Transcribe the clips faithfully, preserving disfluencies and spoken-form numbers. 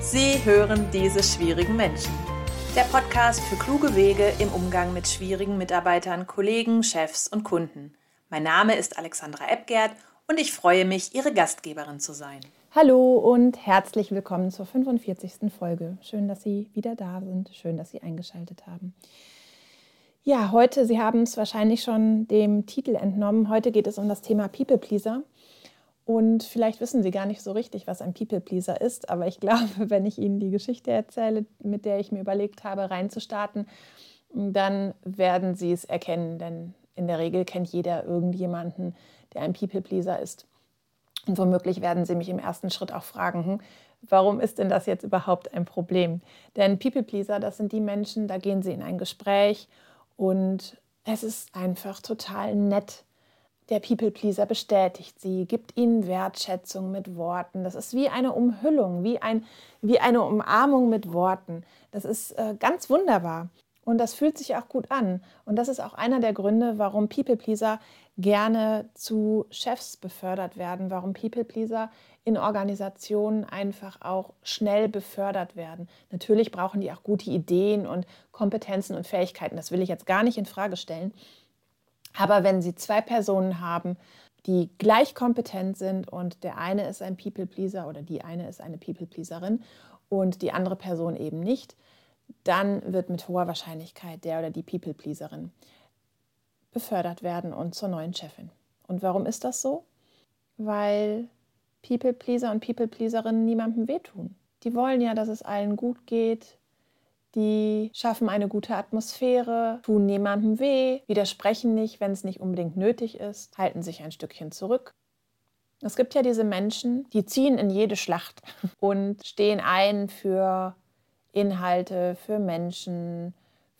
Sie hören diese schwierigen Menschen. Der Podcast für kluge Wege im Umgang mit schwierigen Mitarbeitern, Kollegen, Chefs und Kunden. Mein Name ist Alexandra Ebgert und ich freue mich, Ihre Gastgeberin zu sein. Hallo und herzlich willkommen zur fünfundvierzigsten Folge. Schön, dass Sie wieder da sind. Schön, dass Sie eingeschaltet haben. Ja, heute, Sie haben es wahrscheinlich schon dem Titel entnommen, heute geht es um das Thema People Pleaser. Und vielleicht wissen Sie gar nicht so richtig, was ein People Pleaser ist, aber ich glaube, wenn ich Ihnen die Geschichte erzähle, mit der ich mir überlegt habe, reinzustarten, dann werden Sie es erkennen, denn in der Regel kennt jeder irgendjemanden, der ein People Pleaser ist. Und womöglich werden Sie mich im ersten Schritt auch fragen, hm, warum ist denn das jetzt überhaupt ein Problem? Denn People Pleaser, das sind die Menschen, da gehen Sie in ein Gespräch und es ist einfach total nett. Der People-Pleaser bestätigt sie, gibt ihnen Wertschätzung mit Worten. Das ist wie eine Umhüllung, wie, ein, wie eine Umarmung mit Worten. Das ist äh, ganz wunderbar und das fühlt sich auch gut an. Und das ist auch einer der Gründe, warum People-Pleaser gerne zu Chefs befördert werden, warum People-Pleaser in Organisationen einfach auch schnell befördert werden. Natürlich brauchen die auch gute Ideen und Kompetenzen und Fähigkeiten. Das will ich jetzt gar nicht in Frage stellen. Aber wenn Sie zwei Personen haben, die gleich kompetent sind und der eine ist ein People-Pleaser oder die eine ist eine People-Pleaserin und die andere Person eben nicht, dann wird mit hoher Wahrscheinlichkeit der oder die People-Pleaserin befördert werden und zur neuen Chefin. Und warum ist das so? Weil People-Pleaser und People-Pleaserinnen niemandem wehtun. Die wollen ja, dass es allen gut geht. Die schaffen eine gute Atmosphäre, tun niemandem weh, widersprechen nicht, wenn es nicht unbedingt nötig ist, halten sich ein Stückchen zurück. Es gibt ja diese Menschen, die ziehen in jede Schlacht und stehen ein für Inhalte, für Menschen,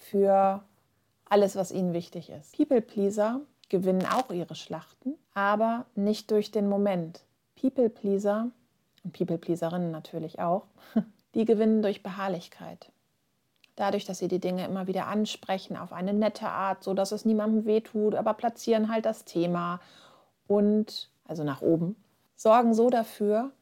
für alles, was ihnen wichtig ist. People-Pleaser gewinnen auch ihre Schlachten, aber nicht durch den Moment. People-Pleaser und People-Pleaserinnen natürlich auch, die gewinnen durch Beharrlichkeit. Dadurch, dass sie die Dinge immer wieder ansprechen auf eine nette Art, so dass es niemandem wehtut, aber platzieren halt das Thema und, also nach oben, sorgen so dafür,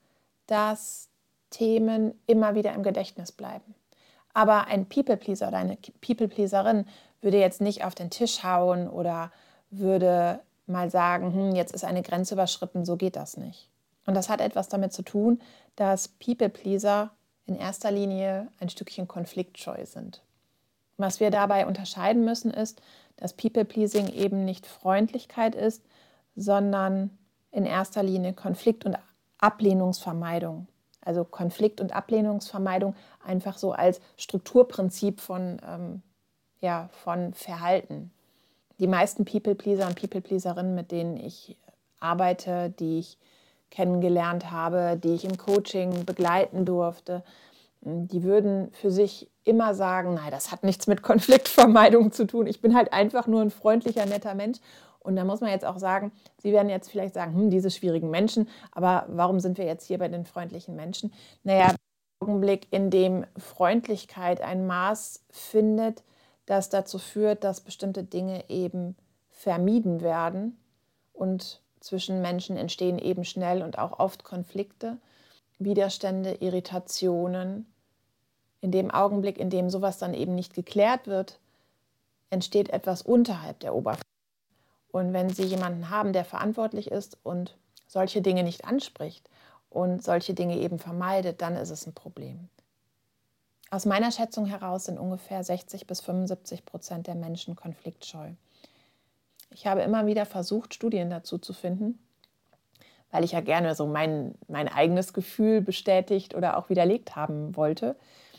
dass Themen immer wieder im Gedächtnis bleiben. Aber ein People-Pleaser oder eine People-Pleaserin würde jetzt nicht auf den Tisch hauen oder würde mal sagen, hm, jetzt ist eine Grenze überschritten, so geht das nicht. Und das hat etwas damit zu tun, dass People-Pleaser in erster Linie ein Stückchen konfliktscheu sind. Was wir dabei unterscheiden müssen, ist, dass People-Pleasing eben nicht Freundlichkeit ist, sondern in erster Linie Konflikt- und Ablehnungsvermeidung. Also Konflikt- und Ablehnungsvermeidung einfach so als Strukturprinzip von, ähm, ja, von Verhalten. Die meisten People-Pleaser und People-Pleaserinnen, mit denen ich arbeite, die ich kennengelernt habe, die ich im Coaching begleiten durfte, die würden für sich immer sagen, nein, das hat nichts mit Konfliktvermeidung zu tun. Ich bin halt einfach nur ein freundlicher, netter Mensch. Und da muss man jetzt auch sagen, Sie werden jetzt vielleicht sagen, hm, diese schwierigen Menschen, aber warum sind wir jetzt hier bei den freundlichen Menschen? Naja, im Augenblick, in dem Freundlichkeit ein Maß findet, das dazu führt, dass bestimmte Dinge eben vermieden werden und zwischen Menschen entstehen eben schnell und auch oft Konflikte, Widerstände, Irritationen. In dem Augenblick, in dem sowas dann eben nicht geklärt wird, entsteht etwas unterhalb der Oberfläche. Und wenn Sie jemanden haben, der verantwortlich ist und solche Dinge nicht anspricht und solche Dinge eben vermeidet, dann ist es ein Problem. Aus meiner Schätzung heraus sind ungefähr sechzig bis fünfundsiebzig Prozent der Menschen konfliktscheu. Ich habe immer wieder versucht, Studien dazu zu finden, weil ich ja gerne so mein, mein eigenes Gefühl bestätigt oder auch widerlegt haben wollte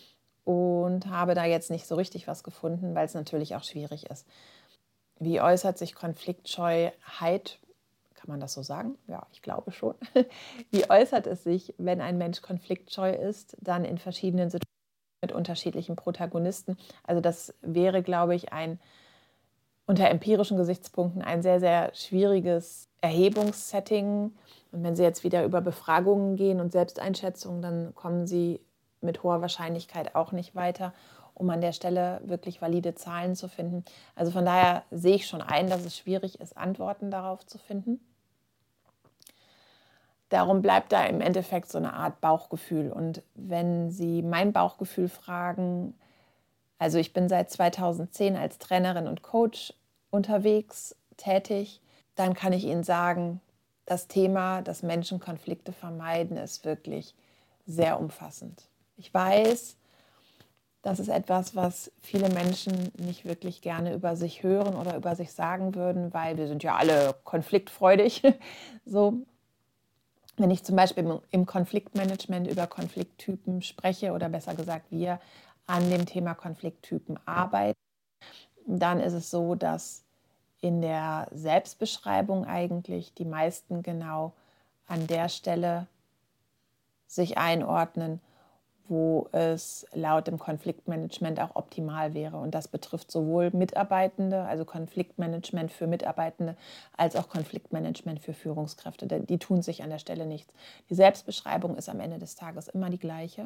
und habe da jetzt nicht so richtig was gefunden, weil es natürlich auch schwierig ist. Wie äußert sich Konfliktscheuheit? Kann man das so sagen? Ja, ich glaube schon. Wie äußert es sich, wenn ein Mensch konfliktscheu ist, dann in verschiedenen Situationen mit unterschiedlichen Protagonisten? Also das wäre, glaube ich, ein unter empirischen Gesichtspunkten ein sehr, sehr schwieriges Erhebungssetting. Und wenn Sie jetzt wieder über Befragungen gehen und Selbsteinschätzungen, dann kommen Sie mit hoher Wahrscheinlichkeit auch nicht weiter, um an der Stelle wirklich valide Zahlen zu finden. Also von daher sehe ich schon ein, dass es schwierig ist, Antworten darauf zu finden. darum bleibt da im Endeffekt so eine Art Bauchgefühl. Und wenn Sie mein Bauchgefühl fragen, also ich bin seit zweitausendzehn als Trainerin und Coach unterwegs, tätig, dann kann ich Ihnen sagen, das Thema, dass Menschen Konflikte vermeiden, ist wirklich sehr umfassend. Ich weiß, das ist etwas, was viele Menschen nicht wirklich gerne über sich hören oder über sich sagen würden, weil wir sind ja alle konfliktfreudig. So, wenn ich zum Beispiel im Konfliktmanagement über Konflikttypen spreche oder besser gesagt wir an dem Thema Konflikttypen arbeiten, dann ist es so, dass in der Selbstbeschreibung eigentlich die meisten genau an der Stelle sich einordnen, wo es laut dem Konfliktmanagement auch optimal wäre. Und das betrifft sowohl Mitarbeitende, also Konfliktmanagement für Mitarbeitende, als auch Konfliktmanagement für Führungskräfte. Die tun sich an der Stelle nichts. Die Selbstbeschreibung ist am Ende des Tages immer die gleiche.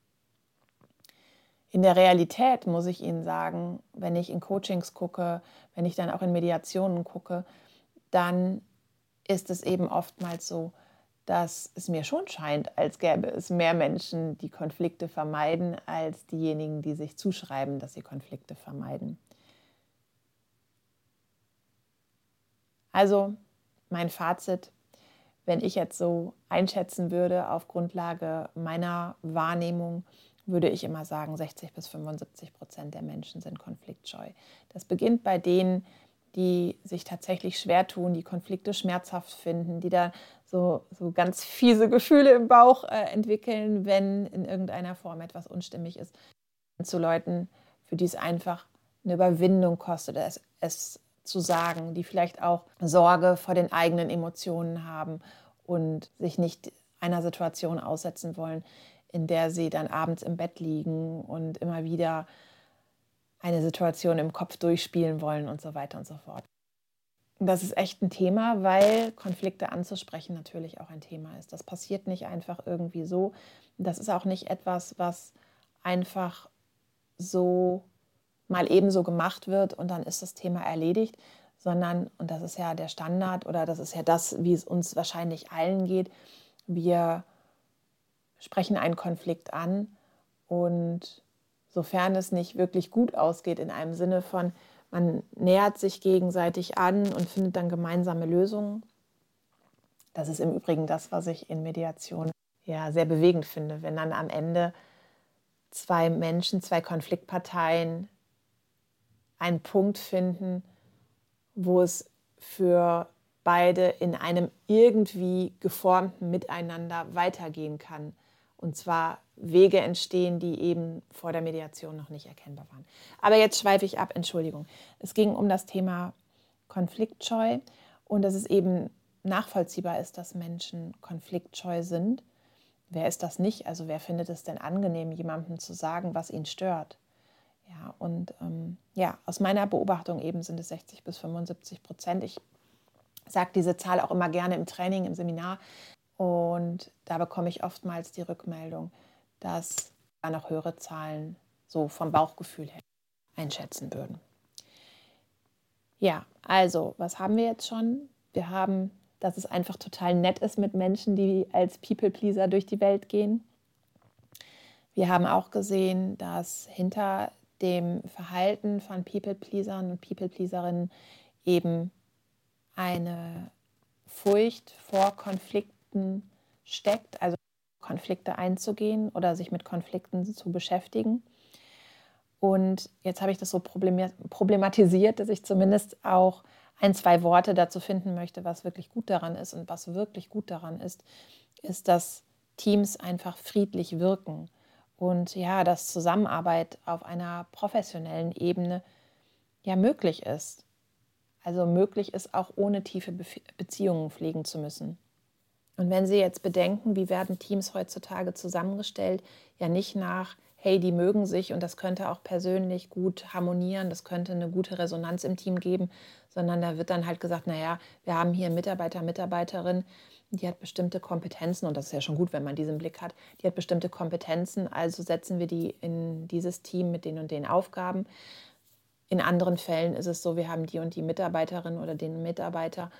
In der Realität muss ich Ihnen sagen, wenn ich in Coachings gucke, wenn ich dann auch in Mediationen gucke, dann ist es eben oftmals so, dass es mir schon scheint, als gäbe es mehr Menschen, die Konflikte vermeiden, als diejenigen, die sich zuschreiben, dass sie Konflikte vermeiden. Also mein Fazit, wenn ich jetzt so einschätzen würde auf Grundlage meiner Wahrnehmung, würde ich immer sagen, sechzig bis fünfundsiebzig Prozent der Menschen sind konfliktscheu. Das beginnt bei denen, die sich tatsächlich schwer tun, die Konflikte schmerzhaft finden, die da so, so ganz fiese Gefühle im Bauch äh, entwickeln, wenn in irgendeiner Form etwas unstimmig ist. Und zu Leuten, für die es einfach eine Überwindung kostet, es, es zu sagen, die vielleicht auch Sorge vor den eigenen Emotionen haben und sich nicht einer Situation aussetzen wollen, in der sie dann abends im Bett liegen und immer wieder eine Situation im Kopf durchspielen wollen und so weiter und so fort. Das ist echt ein Thema, weil Konflikte anzusprechen natürlich auch ein Thema ist. Das passiert nicht einfach irgendwie so. Das ist auch nicht etwas, was einfach so mal ebenso gemacht wird und dann ist das Thema erledigt, sondern, und das ist ja der Standard oder das ist ja das, wie es uns wahrscheinlich allen geht, wir sprechen einen Konflikt an und sofern es nicht wirklich gut ausgeht in einem Sinne von, man nähert sich gegenseitig an und findet dann gemeinsame Lösungen. Das ist im Übrigen das, was ich in Mediation ja sehr bewegend finde, wenn dann am Ende zwei Menschen, zwei Konfliktparteien einen Punkt finden, wo es für beide in einem irgendwie geformten Miteinander weitergehen kann. Und zwar Wege entstehen, die eben vor der Mediation noch nicht erkennbar waren. Aber jetzt schweife ich ab, Entschuldigung. Es ging um das Thema konfliktscheu und dass es eben nachvollziehbar ist, dass Menschen konfliktscheu sind. Wer ist das nicht? Also wer findet es denn angenehm, jemandem zu sagen, was ihn stört? Ja, und ähm, ja, aus meiner Beobachtung eben sind es sechzig bis fünfundsiebzig Prozent. Ich sage diese Zahl auch immer gerne im Training, im Seminar. Und da bekomme ich oftmals die Rückmeldung, dass da noch höhere Zahlen so vom Bauchgefühl her einschätzen würden. Ja, also, was haben wir jetzt schon? Wir haben, dass es einfach total nett ist mit Menschen, die als People-Pleaser durch die Welt gehen. Wir haben auch gesehen, dass hinter dem Verhalten von People-Pleasern und People-Pleaserinnen eben eine Furcht vor Konflikten steckt, also Konflikte einzugehen oder sich mit Konflikten zu beschäftigen. Und jetzt habe ich das so problematisiert, dass ich zumindest auch ein, zwei Worte dazu finden möchte, was wirklich gut daran ist. Und was wirklich gut daran ist, ist, dass Teams einfach friedlich wirken und ja, dass Zusammenarbeit auf einer professionellen Ebene ja möglich ist. Also möglich ist, auch ohne tiefe Be- Beziehungen pflegen zu müssen. Und wenn Sie jetzt bedenken, wie werden Teams heutzutage zusammengestellt, ja nicht nach, hey, die mögen sich und das könnte auch persönlich gut harmonieren, das könnte eine gute Resonanz im Team geben, sondern da wird dann halt gesagt, naja, wir haben hier einen Mitarbeiter, Mitarbeiterin, die hat bestimmte Kompetenzen und das ist ja schon gut, wenn man diesen Blick hat, die hat bestimmte Kompetenzen, also setzen wir die in dieses Team mit den und den Aufgaben. In anderen Fällen ist es so, wir haben die und die Mitarbeiterin oder den Mitarbeiter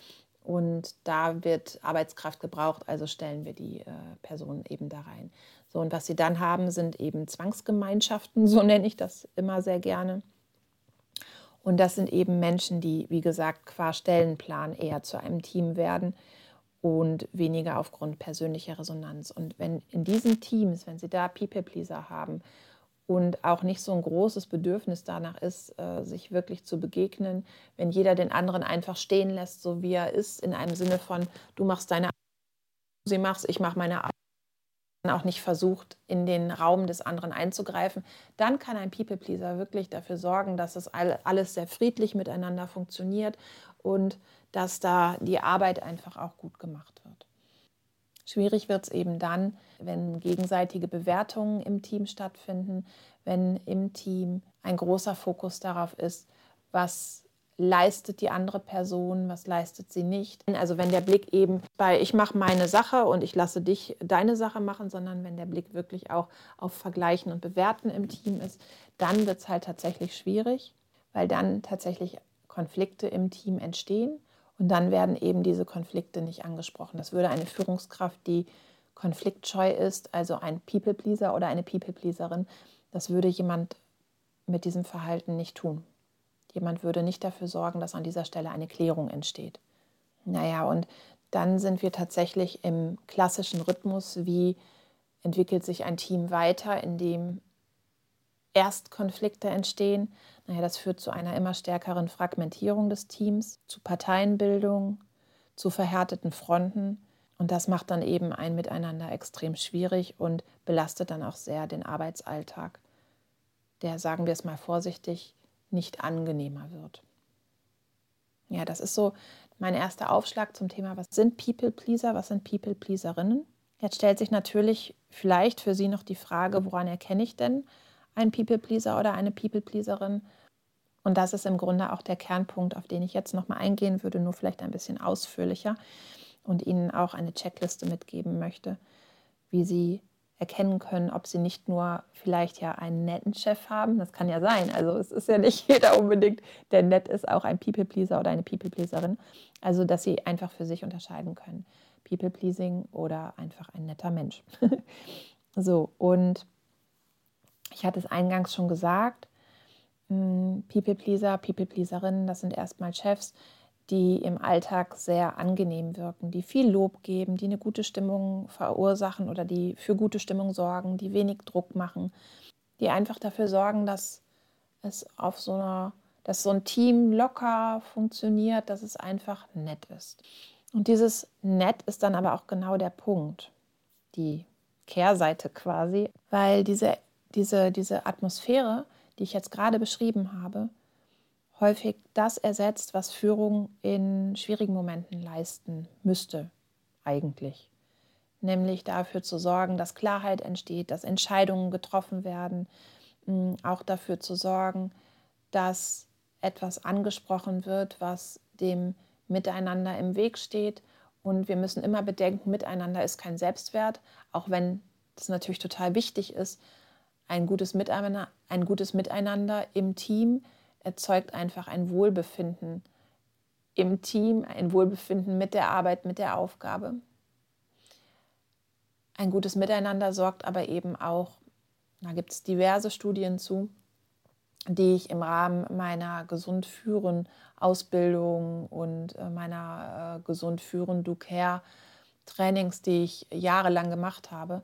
Und da wird Arbeitskraft gebraucht, also stellen wir die äh, Personen eben da rein. So, und was sie dann haben, sind eben Zwangsgemeinschaften, so nenne ich das immer sehr gerne. Und das sind eben Menschen, die, wie gesagt, qua Stellenplan eher zu einem Team werden und weniger aufgrund persönlicher Resonanz. Und wenn in diesen Teams, wenn Sie da People-Pleaser haben und auch nicht so ein großes Bedürfnis danach ist, sich wirklich zu begegnen, wenn jeder den anderen einfach stehen lässt, so wie er ist, in einem Sinne von, du machst deine Arbeit, sie machst, ich mache meine Arbeit, auch nicht versucht, in den Raum des anderen einzugreifen, dann kann ein People-Pleaser wirklich dafür sorgen, dass es alles sehr friedlich miteinander funktioniert und dass da die Arbeit einfach auch gut gemacht wird. Schwierig wird es eben dann, wenn gegenseitige Bewertungen im Team stattfinden, wenn im Team ein großer Fokus darauf ist, was leistet die andere Person, was leistet sie nicht. Also wenn der Blick eben bei ich mache meine Sache und ich lasse dich deine Sache machen, sondern wenn der Blick wirklich auch auf Vergleichen und Bewerten im Team ist, dann wird es halt tatsächlich schwierig, weil dann tatsächlich Konflikte im Team entstehen und dann werden eben diese Konflikte nicht angesprochen. Das würde eine Führungskraft, die konfliktscheu ist, also ein People-Pleaser oder eine People-Pleaserin, das würde jemand mit diesem Verhalten nicht tun. Jemand würde nicht dafür sorgen, dass an dieser Stelle eine Klärung entsteht. Naja, und dann sind wir tatsächlich im klassischen Rhythmus, wie entwickelt sich ein Team weiter, in dem erst Konflikte entstehen. Naja, das führt zu einer immer stärkeren Fragmentierung des Teams, zu Parteienbildung, zu verhärteten Fronten. Und das macht dann eben ein Miteinander extrem schwierig und belastet dann auch sehr den Arbeitsalltag, der, sagen wir es mal vorsichtig, nicht angenehmer wird. Ja, das ist so mein erster Aufschlag zum Thema, was sind People-Pleaser, was sind People-Pleaserinnen? Jetzt stellt sich natürlich vielleicht für Sie noch die Frage, woran erkenne ich denn einen People-Pleaser oder eine People-Pleaserin? Und das ist im Grunde auch der Kernpunkt, auf den ich jetzt nochmal eingehen würde, nur vielleicht ein bisschen ausführlicher und Ihnen auch eine Checkliste mitgeben möchte, wie Sie erkennen können, ob sie nicht nur vielleicht ja einen netten Chef haben, das kann ja sein, also es ist ja nicht jeder unbedingt, der nett ist, auch ein People-Pleaser oder eine People-Pleaserin, also dass sie einfach für sich unterscheiden können, People-Pleasing oder einfach ein netter Mensch. So, und ich hatte es eingangs schon gesagt, People-Pleaser, People-Pleaserinnen, das sind erstmal Chefs, die im Alltag sehr angenehm wirken, die viel Lob geben, die eine gute Stimmung verursachen oder die für gute Stimmung sorgen, die wenig Druck machen, die einfach dafür sorgen, dass es auf so einer, dass so ein Team locker funktioniert, dass es einfach nett ist. Und dieses nett ist dann aber auch genau der Punkt, die Kehrseite quasi, weil diese, diese, diese Atmosphäre, die ich jetzt gerade beschrieben habe, häufig das ersetzt, was Führung in schwierigen Momenten leisten müsste, eigentlich. Nämlich dafür zu sorgen, dass Klarheit entsteht, dass Entscheidungen getroffen werden, auch dafür zu sorgen, dass etwas angesprochen wird, was dem Miteinander im Weg steht. Und wir müssen immer bedenken, Miteinander ist kein Selbstwert, auch wenn das natürlich total wichtig ist. Ein gutes Miteinander, ein gutes Miteinander im Team erzeugt einfach ein Wohlbefinden im Team, ein Wohlbefinden mit der Arbeit, mit der Aufgabe. Ein gutes Miteinander sorgt aber eben auch, da gibt es diverse Studien zu, die ich im Rahmen meiner Gesund führen Ausbildung und meiner Gesund führen Do Care Trainings, die ich jahrelang gemacht habe,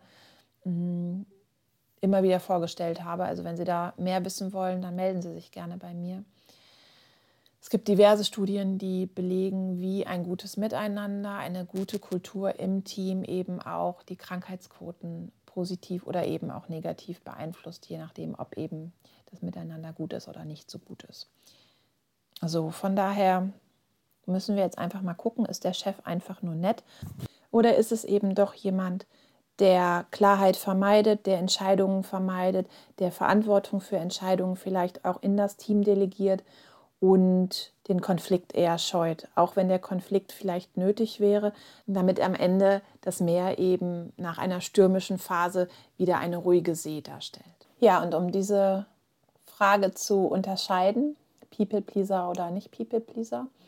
immer wieder vorgestellt habe. Also wenn Sie da mehr wissen wollen, dann melden Sie sich gerne bei mir. Es gibt diverse Studien, die belegen, wie ein gutes Miteinander, eine gute Kultur im Team eben auch die Krankheitsquoten positiv oder eben auch negativ beeinflusst, je nachdem, ob eben das Miteinander gut ist oder nicht so gut ist. Also von daher müssen wir jetzt einfach mal gucken, ist der Chef einfach nur nett oder ist es eben doch jemand, der Klarheit vermeidet, der Entscheidungen vermeidet, der Verantwortung für Entscheidungen vielleicht auch in das Team delegiert und den Konflikt eher scheut, auch wenn der Konflikt vielleicht nötig wäre, damit am Ende das Meer eben nach einer stürmischen Phase wieder eine ruhige See darstellt. Ja, und um diese Frage zu unterscheiden, People-Pleaser oder nicht People-Pleaser,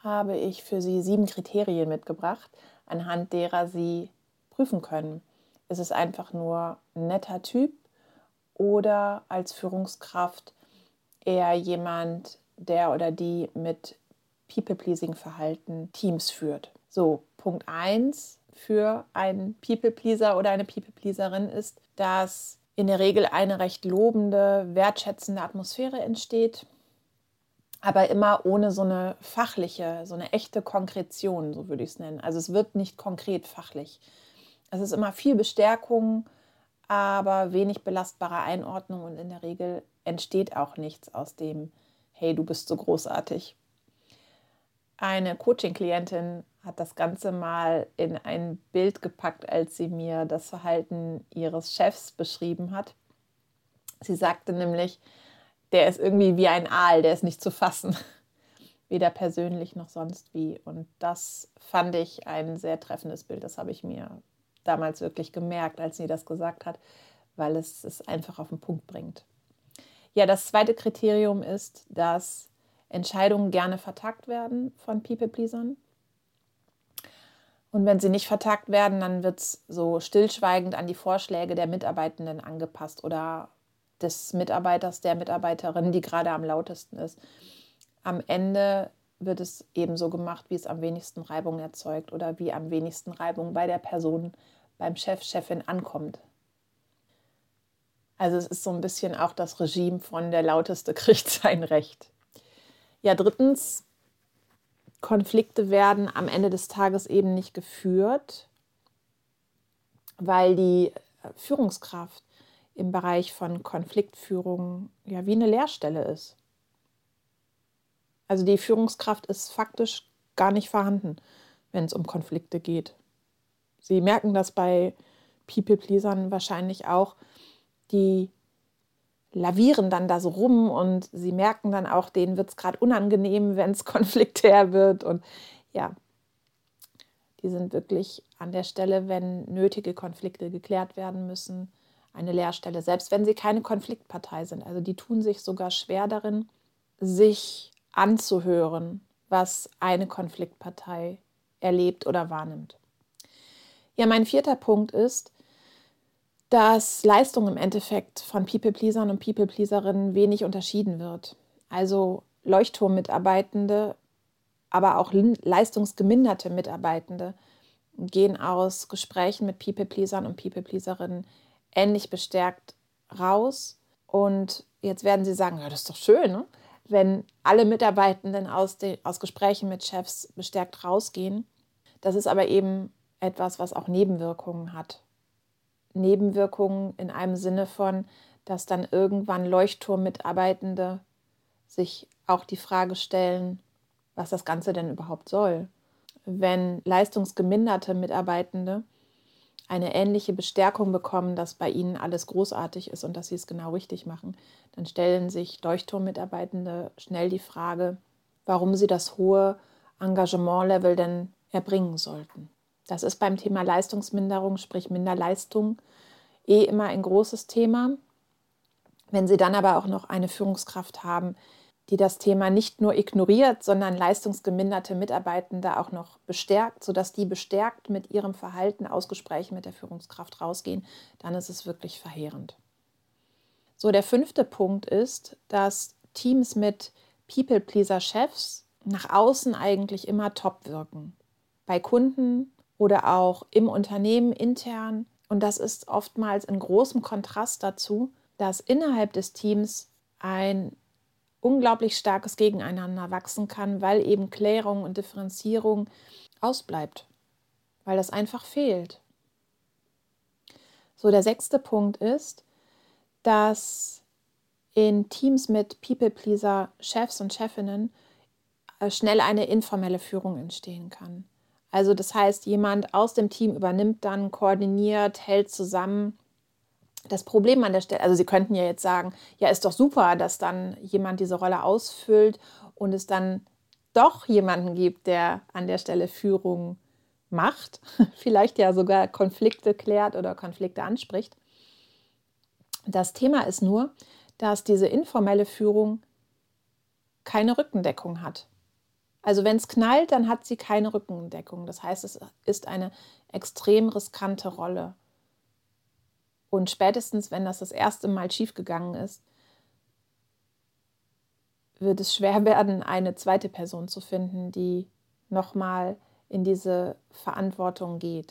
habe ich für Sie sieben Kriterien mitgebracht, anhand derer Sie prüfen können. Ist es einfach nur ein netter Typ oder als Führungskraft eher jemand, der oder die mit People-Pleasing-Verhalten Teams führt? So, Punkt eins für einen People-Pleaser oder eine People-Pleaserin ist, dass in der Regel eine recht lobende, wertschätzende Atmosphäre entsteht, aber immer ohne so eine fachliche, so eine echte Konkretion, so würde ich es nennen. Also es wird nicht konkret fachlich. Es ist immer viel Bestärkung, aber wenig belastbare Einordnung und in der Regel entsteht auch nichts aus dem, hey, du bist so großartig. Eine Coaching-Klientin hat das Ganze mal in ein Bild gepackt, als sie mir das Verhalten ihres Chefs beschrieben hat. Sie sagte nämlich, der ist irgendwie wie ein Aal, der ist nicht zu fassen, weder persönlich noch sonst wie. Und das fand ich ein sehr treffendes Bild. Das habe ich mir damals wirklich gemerkt, als sie das gesagt hat, weil es es einfach auf den Punkt bringt. Ja, das zweite Kriterium ist, dass Entscheidungen gerne vertagt werden von People-Pleasern. Und wenn sie nicht vertagt werden, dann wird es so stillschweigend an die Vorschläge der Mitarbeitenden angepasst oder des Mitarbeiters, der Mitarbeiterin, die gerade am lautesten ist. Am Ende wird es ebenso gemacht, wie es am wenigsten Reibung erzeugt oder wie am wenigsten Reibung bei der Person, beim Chef, Chefin ankommt. Also es ist so ein bisschen auch das Regime von der Lauteste kriegt sein Recht. Ja, drittens, Konflikte werden am Ende des Tages eben nicht geführt, weil die Führungskraft im Bereich von Konfliktführung ja wie eine Leerstelle ist. Also die Führungskraft ist faktisch gar nicht vorhanden, wenn es um Konflikte geht. Sie merken das bei People-Pleasern wahrscheinlich auch, die lavieren dann da so rum und sie merken dann auch, denen wird es gerade unangenehm, wenn es konfliktär wird. Und ja, die sind wirklich an der Stelle, wenn nötige Konflikte geklärt werden müssen, eine Leerstelle, selbst wenn sie keine Konfliktpartei sind. Also die tun sich sogar schwer darin, sich anzuhören, was eine Konfliktpartei erlebt oder wahrnimmt. Ja, mein vierter Punkt ist, dass Leistung im Endeffekt von People-Pleasern und People-Pleaserinnen wenig unterschieden wird. Also Leuchtturm-Mitarbeitende, aber auch leistungsgeminderte Mitarbeitende gehen aus Gesprächen mit People-Pleasern und People-Pleaserinnen ähnlich bestärkt raus. Und jetzt werden Sie sagen, ja, das ist doch schön, ne? Wenn alle Mitarbeitenden aus, den, aus Gesprächen mit Chefs bestärkt rausgehen. Das ist aber eben etwas, was auch Nebenwirkungen hat. Nebenwirkungen in einem Sinne von, dass dann irgendwann Leuchtturm-Mitarbeitende sich auch die Frage stellen, was das Ganze denn überhaupt soll. Wenn leistungsgeminderte Mitarbeitende eine ähnliche Bestärkung bekommen, dass bei ihnen alles großartig ist und dass sie es genau richtig machen, dann stellen sich Leuchtturm-Mitarbeitende schnell die Frage, warum sie das hohe Engagementlevel denn erbringen sollten. Das ist beim Thema Leistungsminderung, sprich Minderleistung, eh immer ein großes Thema. Wenn Sie dann aber auch noch eine Führungskraft haben, die das Thema nicht nur ignoriert, sondern leistungsgeminderte Mitarbeitende auch noch bestärkt, sodass die bestärkt mit ihrem Verhalten aus Gesprächen mit der Führungskraft rausgehen, dann ist es wirklich verheerend. So, der fünfte Punkt ist, dass Teams mit People-Pleaser-Chefs nach außen eigentlich immer top wirken. Bei Kunden oder auch im Unternehmen intern. Und das ist oftmals in großem Kontrast dazu, dass innerhalb des Teams ein unglaublich starkes Gegeneinander wachsen kann, weil eben Klärung und Differenzierung ausbleibt, weil das einfach fehlt. So, der sechste Punkt ist, dass in Teams mit People-Pleaser-Chefs und Chefinnen schnell eine informelle Führung entstehen kann. Also das heißt, jemand aus dem Team übernimmt dann, koordiniert, hält zusammen. Das Problem an der Stelle, also Sie könnten ja jetzt sagen, ja, ist doch super, dass dann jemand diese Rolle ausfüllt und es dann doch jemanden gibt, der an der Stelle Führung macht, vielleicht ja sogar Konflikte klärt oder Konflikte anspricht. Das Thema ist nur, dass diese informelle Führung keine Rückendeckung hat. Also wenn es knallt, dann hat sie keine Rückendeckung. Das heißt, es ist eine extrem riskante Rolle. Und spätestens, wenn das das erste Mal schiefgegangen ist, wird es schwer werden, eine zweite Person zu finden, die nochmal in diese Verantwortung geht.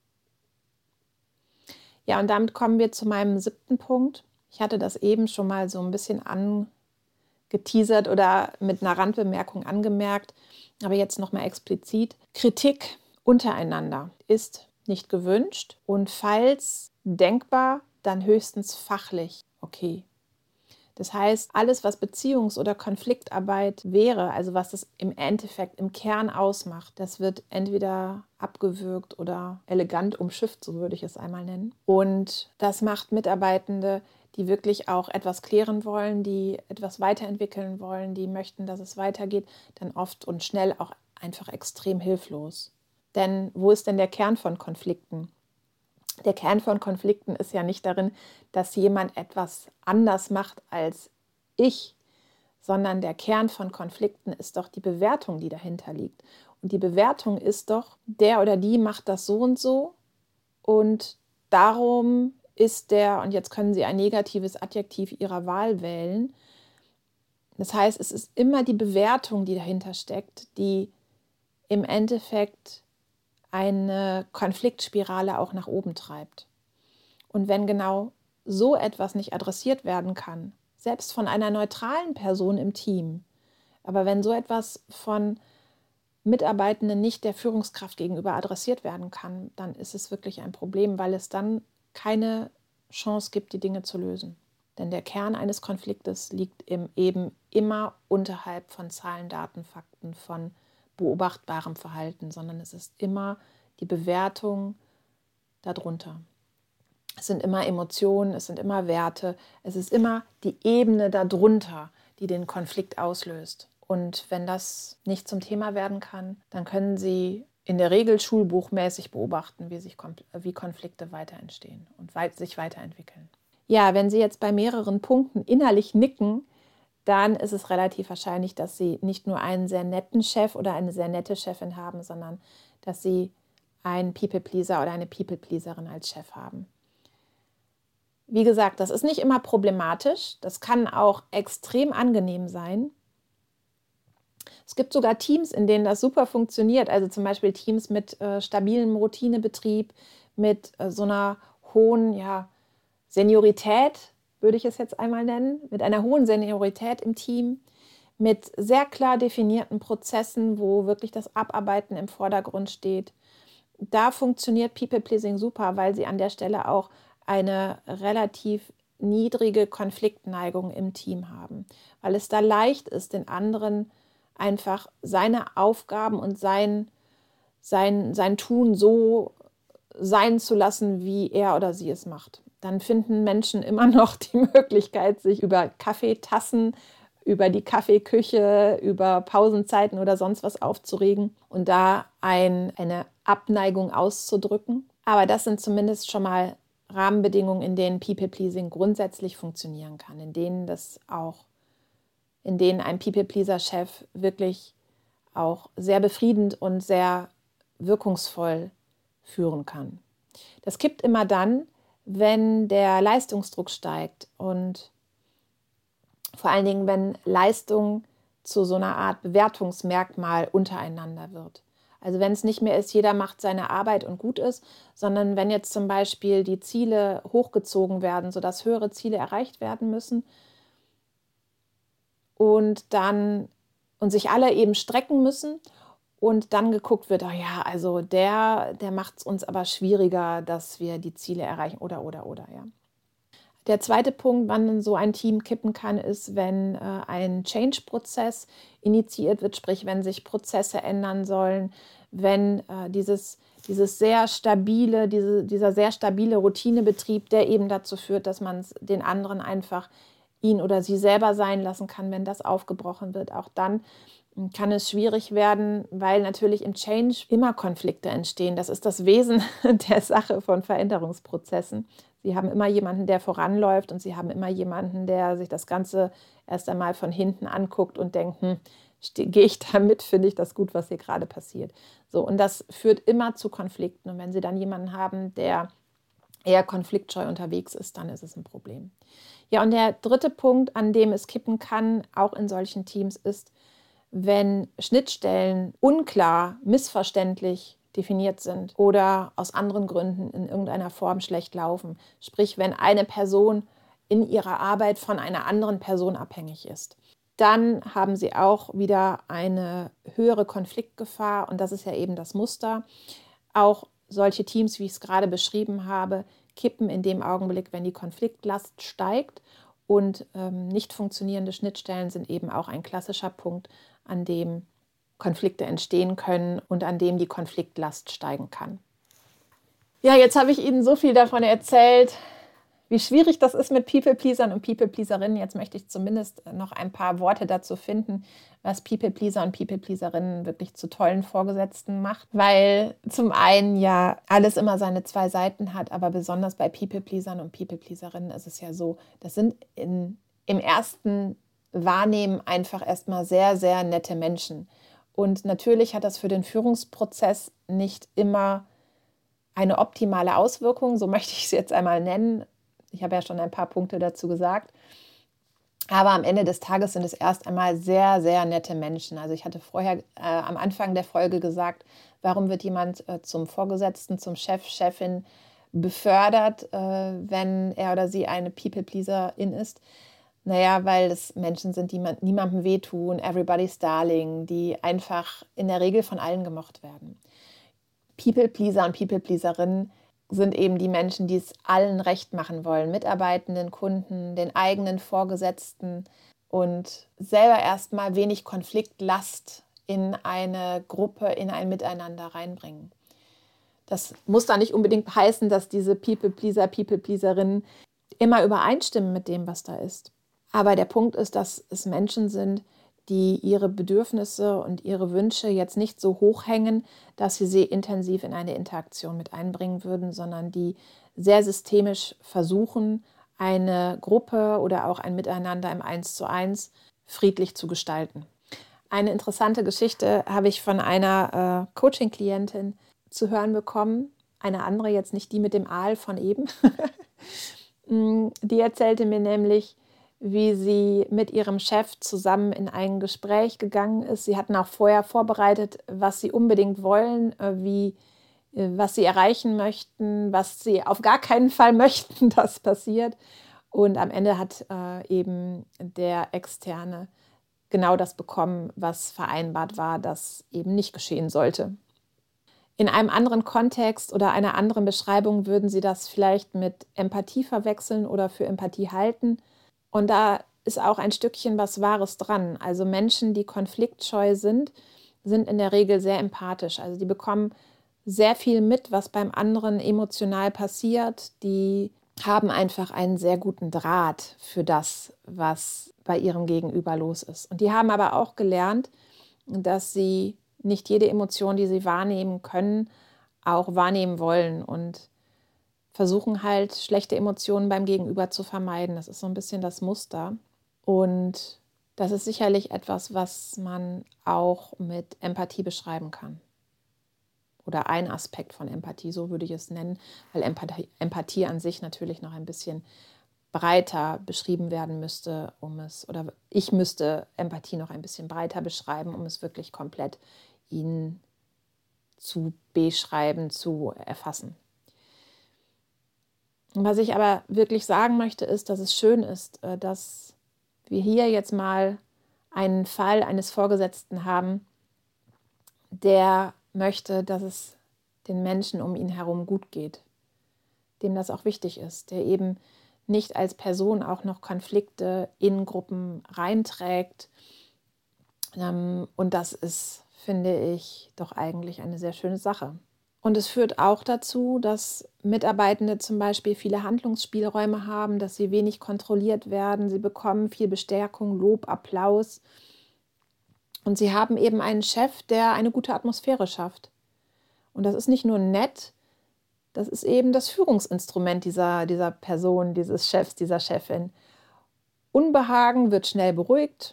Ja, und damit kommen wir zu meinem siebten Punkt. Ich hatte das eben schon mal so ein bisschen angeteasert oder mit einer Randbemerkung angemerkt, aber jetzt nochmal explizit. Kritik untereinander ist nicht gewünscht und falls denkbar, dann höchstens fachlich okay. Das heißt, alles, was Beziehungs- oder Konfliktarbeit wäre, also was es im Endeffekt im Kern ausmacht, das wird entweder abgewürgt oder elegant umschifft, so würde ich es einmal nennen. Und das macht Mitarbeitende, die wirklich auch etwas klären wollen, die etwas weiterentwickeln wollen, die möchten, dass es weitergeht, dann oft und schnell auch einfach extrem hilflos. Denn wo ist denn der Kern von Konflikten? Der Kern von Konflikten ist ja nicht darin, dass jemand etwas anders macht als ich, sondern der Kern von Konflikten ist doch die Bewertung, die dahinter liegt. Und die Bewertung ist doch, der oder die macht das so und so und darum ist der, und jetzt können Sie ein negatives Adjektiv Ihrer Wahl wählen. Das heißt, es ist immer die Bewertung, die dahinter steckt, die im Endeffekt eine Konfliktspirale auch nach oben treibt. Und wenn genau so etwas nicht adressiert werden kann, selbst von einer neutralen Person im Team, aber wenn so etwas von Mitarbeitenden nicht der Führungskraft gegenüber adressiert werden kann, dann ist es wirklich ein Problem, weil es dann keine Chance gibt, die Dinge zu lösen. Denn der Kern eines Konfliktes liegt eben immer unterhalb von Zahlen, Daten, Fakten, von beobachtbarem Verhalten, sondern es ist immer die Bewertung darunter. Es sind immer Emotionen, es sind immer Werte, es ist immer die Ebene darunter, die den Konflikt auslöst. Und wenn das nicht zum Thema werden kann, dann können Sie in der Regel schulbuchmäßig beobachten, wie sich wie Konflikte weiter entstehen und weit, sich weiterentwickeln. Ja, wenn Sie jetzt bei mehreren Punkten innerlich nicken, dann ist es relativ wahrscheinlich, dass Sie nicht nur einen sehr netten Chef oder eine sehr nette Chefin haben, sondern dass Sie einen People-Pleaser oder eine People-Pleaserin als Chef haben. Wie gesagt, das ist nicht immer problematisch. Das kann auch extrem angenehm sein. Es gibt sogar Teams, in denen das super funktioniert. Also zum Beispiel Teams mit äh, stabilem Routinebetrieb, mit äh, so einer hohen ja, Seniorität, würde ich es jetzt einmal nennen, mit einer hohen Seniorität im Team, mit sehr klar definierten Prozessen, wo wirklich das Abarbeiten im Vordergrund steht. Da funktioniert People-Pleasing super, weil sie an der Stelle auch eine relativ niedrige Konfliktneigung im Team haben, weil es da leicht ist, den anderen einfach seine Aufgaben und sein, sein, sein Tun so sein zu lassen, wie er oder sie es macht. Dann finden Menschen immer noch die Möglichkeit, sich über Kaffeetassen, über die Kaffeeküche, über Pausenzeiten oder sonst was aufzuregen und da ein, eine Abneigung auszudrücken. Aber das sind zumindest schon mal Rahmenbedingungen, in denen People-Pleasing grundsätzlich funktionieren kann, in denen das auch, in denen ein People-Pleaser-Chef wirklich auch sehr befriedend und sehr wirkungsvoll führen kann. Das kippt immer dann, wenn der Leistungsdruck steigt und vor allen Dingen, wenn Leistung zu so einer Art Bewertungsmerkmal untereinander wird. Also wenn es nicht mehr ist, jeder macht seine Arbeit und gut ist, sondern wenn jetzt zum Beispiel die Ziele hochgezogen werden, sodass höhere Ziele erreicht werden müssen und dann und sich alle eben strecken müssen und dann geguckt wird, oh ja, also der, der macht es uns aber schwieriger, dass wir die Ziele erreichen oder, oder, oder, ja. Der zweite Punkt, wann so ein Team kippen kann, ist, wenn äh, ein Change-Prozess initiiert wird, sprich, wenn sich Prozesse ändern sollen, wenn äh, dieses, dieses sehr stabile, diese, dieser sehr stabile Routinebetrieb, der eben dazu führt, dass man den anderen einfach ihn oder sie selber sein lassen kann, wenn das aufgebrochen wird. Auch dann kann es schwierig werden, weil natürlich im Change immer Konflikte entstehen. Das ist das Wesen der Sache von Veränderungsprozessen. Sie haben immer jemanden, der voranläuft und Sie haben immer jemanden, der sich das Ganze erst einmal von hinten anguckt und denkt, hm, gehe ich da mit, finde ich das gut, was hier gerade passiert. So, und das führt immer zu Konflikten. Und wenn Sie dann jemanden haben, der eher konfliktscheu unterwegs ist, dann ist es ein Problem. Ja, und der dritte Punkt, an dem es kippen kann, auch in solchen Teams, ist, wenn Schnittstellen unklar, missverständlich definiert sind oder aus anderen Gründen in irgendeiner Form schlecht laufen. Sprich, wenn eine Person in ihrer Arbeit von einer anderen Person abhängig ist. Dann haben sie auch wieder eine höhere Konfliktgefahr und das ist ja eben das Muster. Auch solche Teams, wie ich es gerade beschrieben habe, kippen in dem Augenblick, wenn die Konfliktlast steigt und ähm, nicht funktionierende Schnittstellen sind eben auch ein klassischer Punkt, an dem Konflikte entstehen können und an dem die Konfliktlast steigen kann. Ja, jetzt habe ich Ihnen so viel davon erzählt, wie schwierig das ist mit People-Pleasern und People-Pleaserinnen. Jetzt möchte ich zumindest noch ein paar Worte dazu finden, was People-Pleaser und People-Pleaserinnen wirklich zu tollen Vorgesetzten macht. Weil zum einen ja alles immer seine zwei Seiten hat, aber besonders bei People-Pleasern und People-Pleaserinnen ist es ja so, das sind in, im ersten Wahrnehmen einfach erstmal sehr, sehr nette Menschen. Und natürlich hat das für den Führungsprozess nicht immer eine optimale Auswirkung, so möchte ich es jetzt einmal nennen. Ich habe ja schon ein paar Punkte dazu gesagt. Aber am Ende des Tages sind es erst einmal sehr, sehr nette Menschen. Also ich hatte vorher äh, am Anfang der Folge gesagt, warum wird jemand äh, zum Vorgesetzten, zum Chef, Chefin befördert, äh, wenn er oder sie eine People-Pleaserin ist. Naja, weil es Menschen sind, die man, niemandem wehtun, everybody's darling, die einfach in der Regel von allen gemocht werden. People-Pleaser und People-Pleaserinnen sind eben die Menschen, die es allen recht machen wollen, Mitarbeitenden, Kunden, den eigenen Vorgesetzten und selber erstmal wenig Konfliktlast in eine Gruppe, in ein Miteinander reinbringen. Das muss da nicht unbedingt heißen, dass diese People-Pleaser, People-Pleaserinnen immer übereinstimmen mit dem, was da ist. Aber der Punkt ist, dass es Menschen sind, die ihre Bedürfnisse und ihre Wünsche jetzt nicht so hoch hängen, dass sie sie intensiv in eine Interaktion mit einbringen würden, sondern die sehr systemisch versuchen, eine Gruppe oder auch ein Miteinander im Eins zu eins friedlich zu gestalten. Eine interessante Geschichte habe ich von einer äh, Coaching-Klientin zu hören bekommen. Eine andere, jetzt nicht die mit dem Aal von eben. Die erzählte mir nämlich, wie sie mit ihrem Chef zusammen in ein Gespräch gegangen ist. Sie hatten auch vorher vorbereitet, was sie unbedingt wollen, wie, was sie erreichen möchten, was sie auf gar keinen Fall möchten, dass passiert. Und am Ende hat äh, eben der Externe genau das bekommen, was vereinbart war, dass eben nicht geschehen sollte. In einem anderen Kontext oder einer anderen Beschreibung würden Sie das vielleicht mit Empathie verwechseln oder für Empathie halten. Und da ist auch ein Stückchen was Wahres dran. Also Menschen, die konfliktscheu sind, sind in der Regel sehr empathisch. Also die bekommen sehr viel mit, was beim anderen emotional passiert. Die haben einfach einen sehr guten Draht für das, was bei ihrem Gegenüber los ist. Und die haben aber auch gelernt, dass sie nicht jede Emotion, die sie wahrnehmen können, auch wahrnehmen wollen und versuchen halt, schlechte Emotionen beim Gegenüber zu vermeiden. Das ist so ein bisschen das Muster. Und das ist sicherlich etwas, was man auch mit Empathie beschreiben kann. Oder ein Aspekt von Empathie, so würde ich es nennen, weil Empathie, Empathie an sich natürlich noch ein bisschen breiter beschrieben werden müsste, um es, oder ich müsste Empathie noch ein bisschen breiter beschreiben, um es wirklich komplett Ihnen zu beschreiben, zu erfassen. Was ich aber wirklich sagen möchte, ist, dass es schön ist, dass wir hier jetzt mal einen Fall eines Vorgesetzten haben, der möchte, dass es den Menschen um ihn herum gut geht, dem das auch wichtig ist, der eben nicht als Person auch noch Konflikte in Gruppen reinträgt. Und das ist, finde ich, doch eigentlich eine sehr schöne Sache. Und es führt auch dazu, dass Mitarbeitende zum Beispiel viele Handlungsspielräume haben, dass sie wenig kontrolliert werden. Sie bekommen viel Bestärkung, Lob, Applaus. Und sie haben eben einen Chef, der eine gute Atmosphäre schafft. Und das ist nicht nur nett, das ist eben das Führungsinstrument dieser, dieser Person, dieses Chefs, dieser Chefin. Unbehagen wird schnell beruhigt.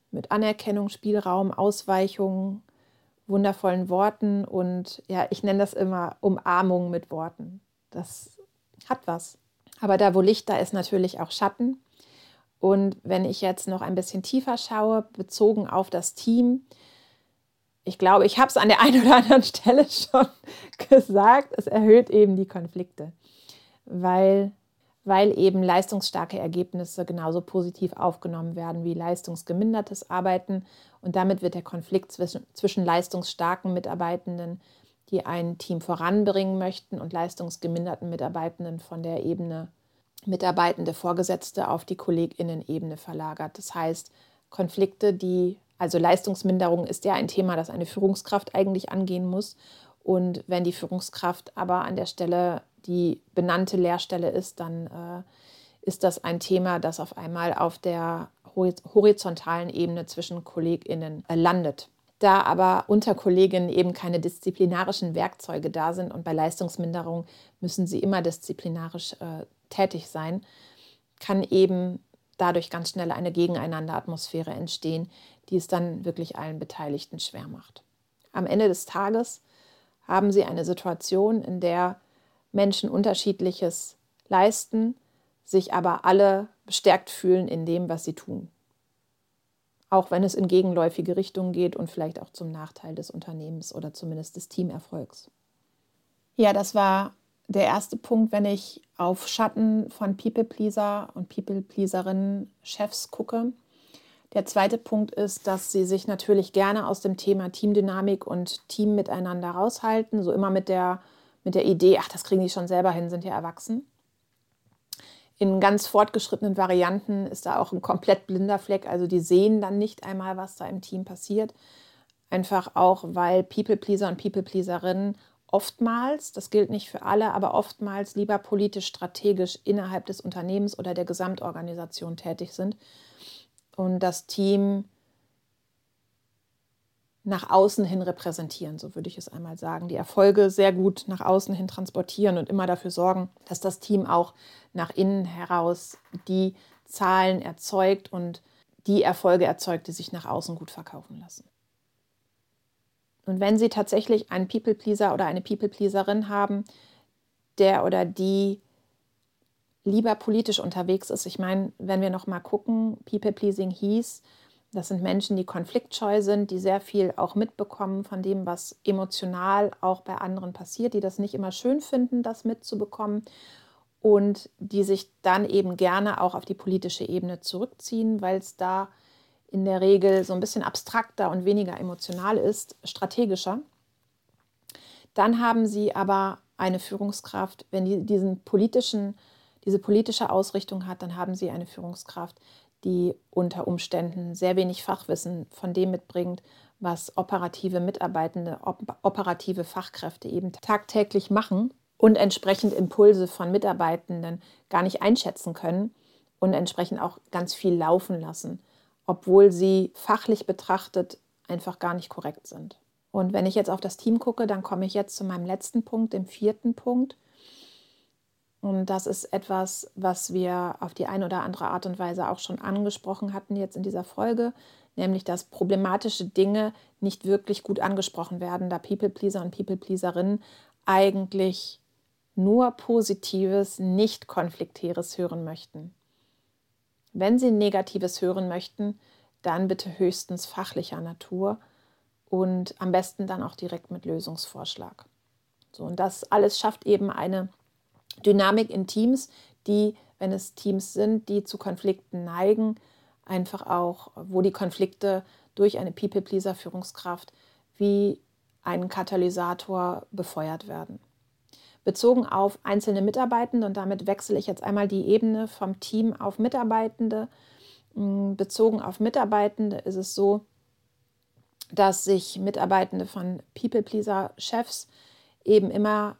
mit Anerkennung, Spielraum, Ausweichungen, wundervollen Worten und ja, ich nenne das immer Umarmung mit Worten. Das hat was. Aber da, wo Licht, da ist natürlich auch Schatten. Und wenn ich jetzt noch ein bisschen tiefer schaue, bezogen auf das Team, ich glaube, ich habe es an der einen oder anderen Stelle schon gesagt, es erhöht eben die Konflikte, weil, weil eben leistungsstarke Ergebnisse genauso positiv aufgenommen werden wie leistungsgemindertes Arbeiten. Und damit wird der Konflikt zwischen, zwischen leistungsstarken Mitarbeitenden, die ein Team voranbringen möchten, und leistungsgeminderten Mitarbeitenden von der Ebene Mitarbeitende, Vorgesetzte auf die KollegInnen-Ebene verlagert. Das heißt, Konflikte, die, also Leistungsminderung ist ja ein Thema, das eine Führungskraft eigentlich angehen muss. Und wenn die Führungskraft aber an der Stelle die benannte Lehrstelle ist, dann äh, ist das ein Thema, das auf einmal auf der horizontalen Ebene zwischen KollegInnen äh, landet. Da aber unter Kolleginnen eben keine disziplinarischen Werkzeuge da sind und bei Leistungsminderung müssen sie immer disziplinarisch äh, tätig sein, kann eben dadurch ganz schnell eine Gegeneinander-Atmosphäre entstehen, die es dann wirklich allen Beteiligten schwer macht. Am Ende des Tages haben Sie eine Situation, in der Menschen Unterschiedliches leisten, sich aber alle bestärkt fühlen in dem, was sie tun. Auch wenn es in gegenläufige Richtungen geht und vielleicht auch zum Nachteil des Unternehmens oder zumindest des Teamerfolgs. Ja, das war der erste Punkt, wenn ich auf Schatten von People-Pleaser und People-Pleaserinnen Chefs gucke. Der zweite Punkt ist, dass sie sich natürlich gerne aus dem Thema Teamdynamik und Team miteinander raushalten, so immer mit der, mit der Idee, ach, das kriegen die schon selber hin, sind ja erwachsen. In ganz fortgeschrittenen Varianten ist da auch ein komplett blinder Fleck, also die sehen dann nicht einmal, was da im Team passiert. Einfach auch, weil People-Pleaser und People-Pleaserinnen oftmals, das gilt nicht für alle, aber oftmals lieber politisch strategisch innerhalb des Unternehmens oder der Gesamtorganisation tätig sind und das Team nach außen hin repräsentieren, so würde ich es einmal sagen. Die Erfolge sehr gut nach außen hin transportieren und immer dafür sorgen, dass das Team auch nach innen heraus die Zahlen erzeugt und die Erfolge erzeugt, die sich nach außen gut verkaufen lassen. Und wenn Sie tatsächlich einen People-Pleaser oder eine People-Pleaserin haben, der oder die lieber politisch unterwegs ist, ich meine, wenn wir noch mal gucken, People-Pleasing hieß, das sind Menschen, die konfliktscheu sind, die sehr viel auch mitbekommen von dem, was emotional auch bei anderen passiert, die das nicht immer schön finden, das mitzubekommen und die sich dann eben gerne auch auf die politische Ebene zurückziehen, weil es da in der Regel so ein bisschen abstrakter und weniger emotional ist, strategischer. Dann haben Sie aber eine Führungskraft, wenn die diesen politischen, diese politische Ausrichtung hat, dann haben Sie eine Führungskraft, die unter Umständen sehr wenig Fachwissen von dem mitbringt, was operative Mitarbeitende, op- operative Fachkräfte eben tagtäglich machen und entsprechend Impulse von Mitarbeitenden gar nicht einschätzen können und entsprechend auch ganz viel laufen lassen, obwohl sie fachlich betrachtet einfach gar nicht korrekt sind. Und wenn ich jetzt auf das Team gucke, dann komme ich jetzt zu meinem letzten Punkt, dem vierten Punkt. Und das ist etwas, was wir auf die eine oder andere Art und Weise auch schon angesprochen hatten jetzt in dieser Folge, nämlich dass problematische Dinge nicht wirklich gut angesprochen werden, da People-Pleaser und People-Pleaserinnen eigentlich nur Positives, nicht Konfliktäres hören möchten. Wenn Sie Negatives hören möchten, dann bitte höchstens fachlicher Natur und am besten dann auch direkt mit Lösungsvorschlag. So, und das alles schafft eben eine Dynamik in Teams, die, wenn es Teams sind, die zu Konflikten neigen, einfach auch, wo die Konflikte durch eine People-Pleaser-Führungskraft wie einen Katalysator befeuert werden. Bezogen auf einzelne Mitarbeitende, und damit wechsle ich jetzt einmal die Ebene vom Team auf Mitarbeitende. Bezogen auf Mitarbeitende ist es so, dass sich Mitarbeitende von People-Pleaser-Chefs eben immer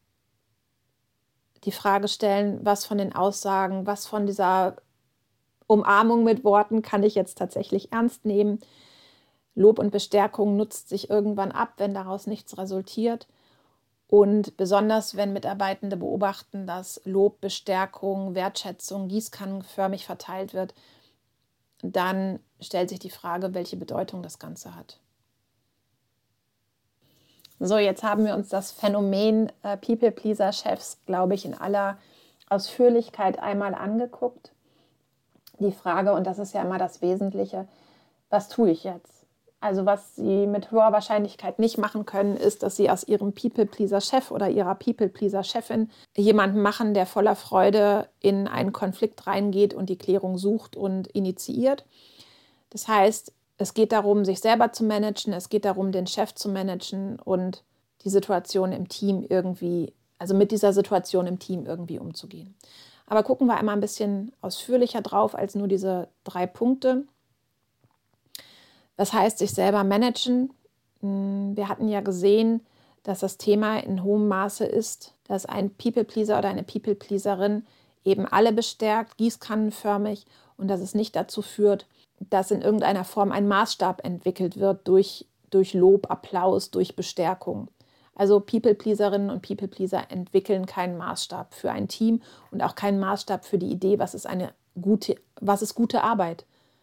die Frage stellen, was von den Aussagen, was von dieser Umarmung mit Worten kann ich jetzt tatsächlich ernst nehmen. Lob und Bestärkung nutzt sich irgendwann ab, wenn daraus nichts resultiert. Und besonders, wenn Mitarbeitende beobachten, dass Lob, Bestärkung, Wertschätzung gießkannenförmig verteilt wird, dann stellt sich die Frage, welche Bedeutung das Ganze hat. So, jetzt haben wir uns das Phänomen äh, People-Pleaser-Chefs, glaube ich, in aller Ausführlichkeit einmal angeguckt. Die Frage, und das ist ja immer das Wesentliche, was tue ich jetzt? Also was Sie mit hoher Wahrscheinlichkeit nicht machen können, ist, dass Sie aus Ihrem People-Pleaser-Chef oder Ihrer People-Pleaser-Chefin jemanden machen, der voller Freude in einen Konflikt reingeht und die Klärung sucht und initiiert. Das heißt, es geht darum, sich selber zu managen, es geht darum, den Chef zu managen und die Situation im Team irgendwie, also mit dieser Situation im Team irgendwie umzugehen. Aber gucken wir einmal ein bisschen ausführlicher drauf als nur diese drei Punkte. Das heißt, sich selber managen. Wir hatten ja gesehen, dass das Thema in hohem Maße ist, dass ein People-Pleaser oder eine People-Pleaserin eben alle bestärkt, gießkannenförmig, und dass es nicht dazu führt, dass in irgendeiner Form ein Maßstab entwickelt wird durch, durch Lob, Applaus, durch Bestärkung. Also People-Pleaserinnen und People-Pleaser entwickeln keinen Maßstab für ein Team und auch keinen Maßstab für die Idee, was ist eine gute, was ist gute Arbeit.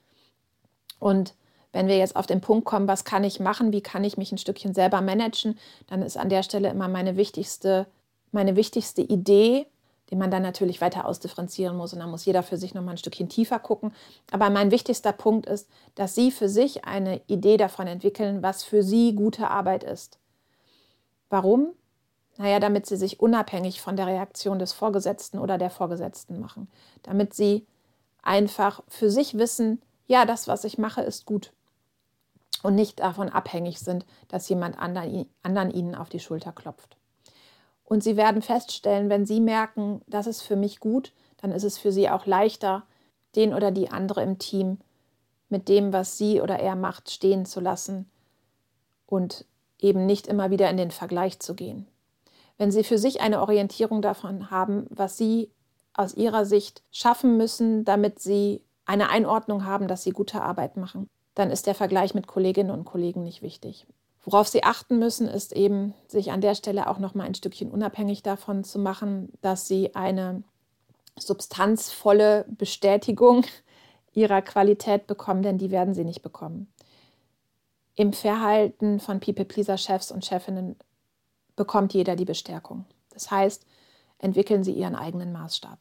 Und wenn wir jetzt auf den Punkt kommen, was kann ich machen, wie kann ich mich ein Stückchen selber managen, dann ist an der Stelle immer meine wichtigste, meine wichtigste Idee, die man dann natürlich weiter ausdifferenzieren muss. Und dann muss jeder für sich nochmal ein Stückchen tiefer gucken. Aber mein wichtigster Punkt ist, dass Sie für sich eine Idee davon entwickeln, was für Sie gute Arbeit ist. Warum? Naja, damit Sie sich unabhängig von der Reaktion des Vorgesetzten oder der Vorgesetzten machen. Damit Sie einfach für sich wissen, ja, das, was ich mache, ist gut. Und nicht davon abhängig sind, dass jemand anderen, anderen Ihnen auf die Schulter klopft. Und Sie werden feststellen, wenn Sie merken, das ist für mich gut, dann ist es für Sie auch leichter, den oder die andere im Team mit dem, was sie oder er macht, stehen zu lassen und eben nicht immer wieder in den Vergleich zu gehen. Wenn Sie für sich eine Orientierung davon haben, was Sie aus Ihrer Sicht schaffen müssen, damit Sie eine Einordnung haben, dass Sie gute Arbeit machen, dann ist der Vergleich mit Kolleginnen und Kollegen nicht wichtig. Worauf Sie achten müssen, ist eben, sich an der Stelle auch noch mal ein Stückchen unabhängig davon zu machen, dass Sie eine substanzvolle Bestätigung Ihrer Qualität bekommen, denn die werden Sie nicht bekommen. Im Verhalten von People-Pleaser-Chefs und Chefinnen bekommt jeder die Bestärkung. Das heißt, entwickeln Sie Ihren eigenen Maßstab.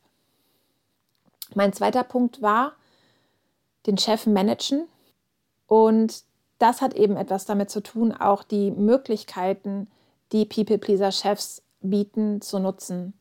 Mein zweiter Punkt war, den Chef managen. Und das hat eben etwas damit zu tun, auch die Möglichkeiten, die People-Pleaser-Chefs bieten, zu nutzen.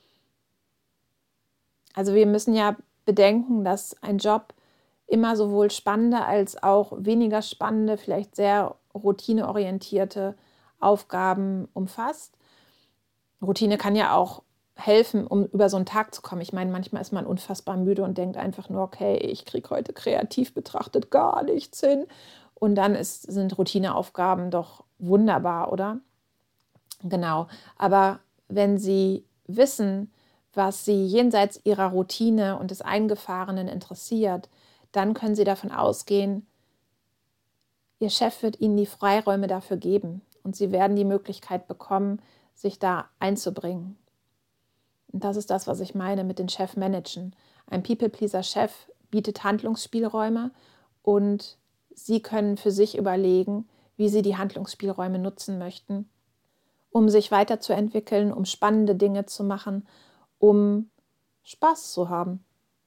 Also wir müssen ja bedenken, dass ein Job immer sowohl spannende als auch weniger spannende, vielleicht sehr routineorientierte Aufgaben umfasst. Routine kann ja auch helfen, um über so einen Tag zu kommen. Ich meine, manchmal ist man unfassbar müde und denkt einfach nur, okay, ich kriege heute kreativ betrachtet gar nichts hin. Und dann ist, sind Routineaufgaben doch wunderbar, oder? Genau. Aber wenn Sie wissen, was Sie jenseits Ihrer Routine und des Eingefahrenen interessiert, dann können Sie davon ausgehen, Ihr Chef wird Ihnen die Freiräume dafür geben und Sie werden die Möglichkeit bekommen, sich da einzubringen. Und das ist das, was ich meine mit den Chef managen. Ein People-Pleaser-Chef bietet Handlungsspielräume und Sie können für sich überlegen, wie Sie die Handlungsspielräume nutzen möchten, um sich weiterzuentwickeln, um spannende Dinge zu machen, um Spaß zu haben.